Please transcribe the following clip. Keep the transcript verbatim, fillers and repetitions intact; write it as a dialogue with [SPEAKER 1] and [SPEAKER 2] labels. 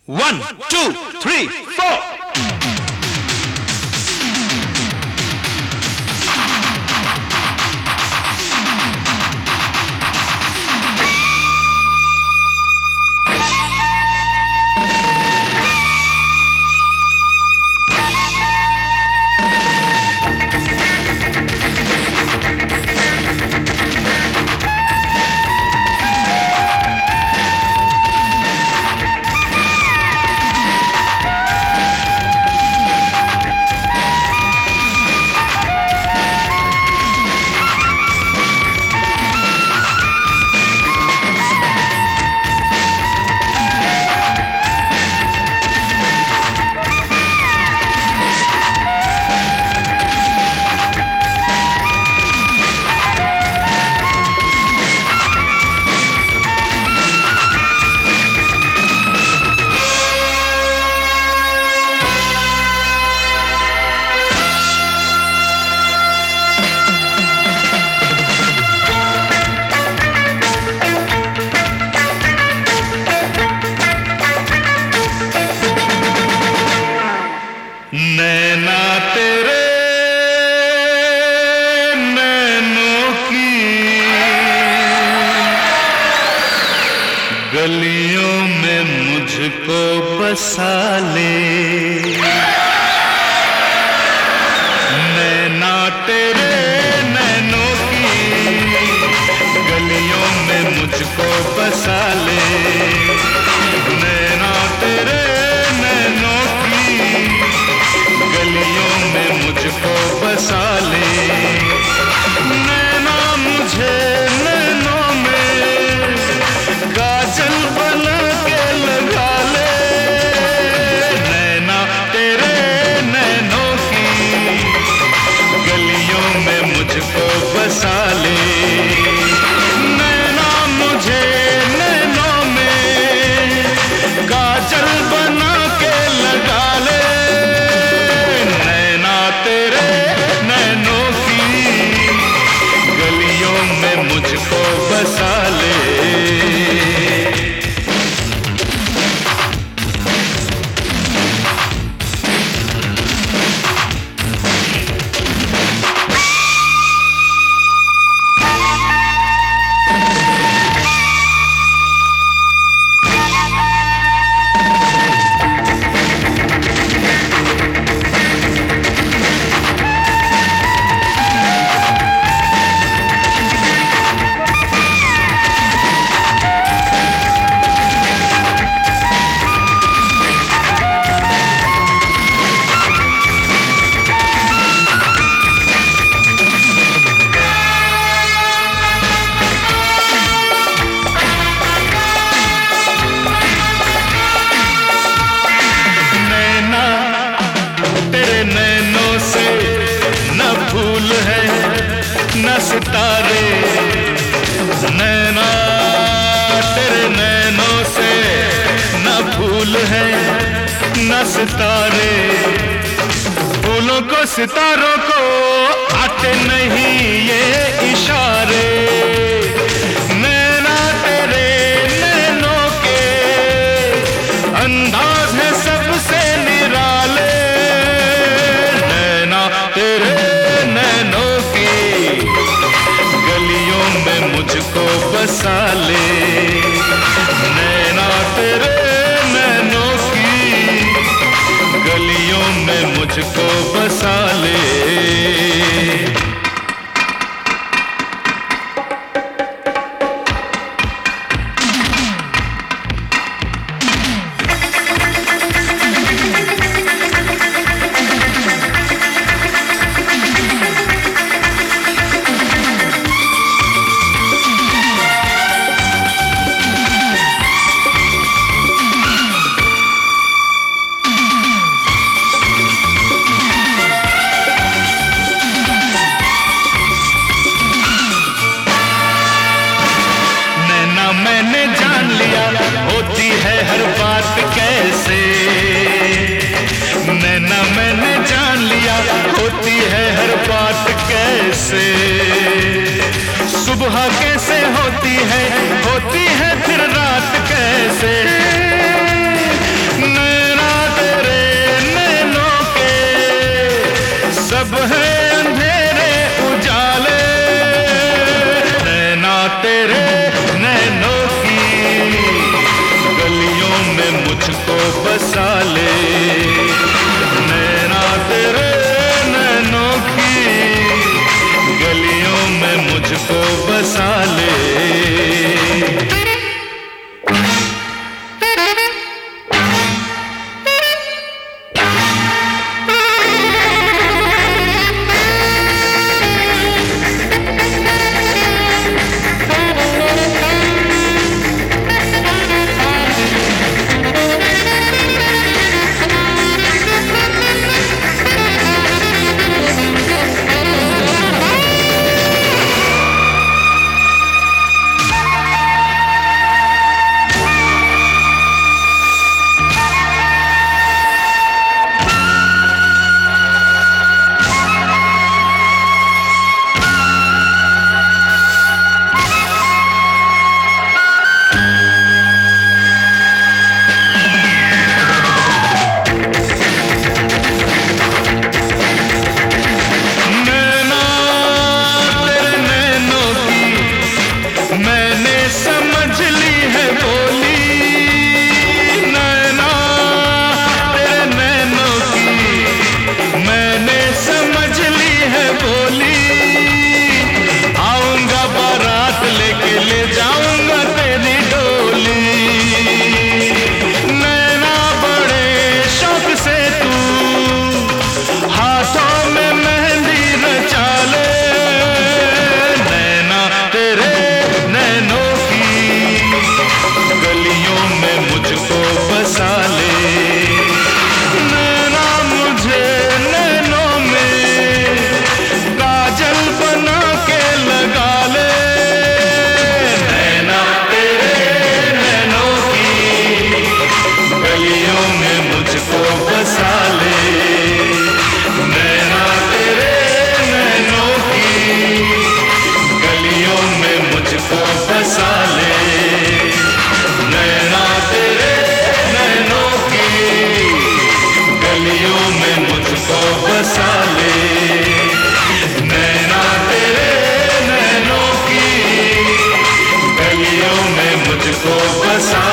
[SPEAKER 1] One, two, three, four. नैना तेरे नैनों की गलियों में मुझको बसा ले। नैना तेरे नैनों की गलियों में मुझको बसा ले। नैना तेरे नैनों गलियों में मुझको बसा ले। नैना मुझे नैनों में काजल बना के लगा ले। नैना तेरे नैनों की गलियों में मुझको बसा ले। नैना मुझे नैनों में काजल बना के लगा ले। मुझको बसा ले। नैनों से न फूल है न सितारे। नैना तेरे नैनों से न फूल है न सितारे। फूलों को सितारों को आते नहीं ये इशारे। नैना तेरे नैनों के अंदाज है सबसे निराले। मुझको बसा ले। नैना तेरे नैनों की गलियों में मुझको बसा ले। मैंने जान लिया होती है हर बात कैसे। नैना मैंने जान लिया होती है हर बात कैसे। सुबह कैसे होती है होती है फिर रात कैसे। तेरे नैनों की गलियों में मुझको बसा ले, नैना तेरे नैनों की गलियों में मुझको बसा ले। मुझको बसा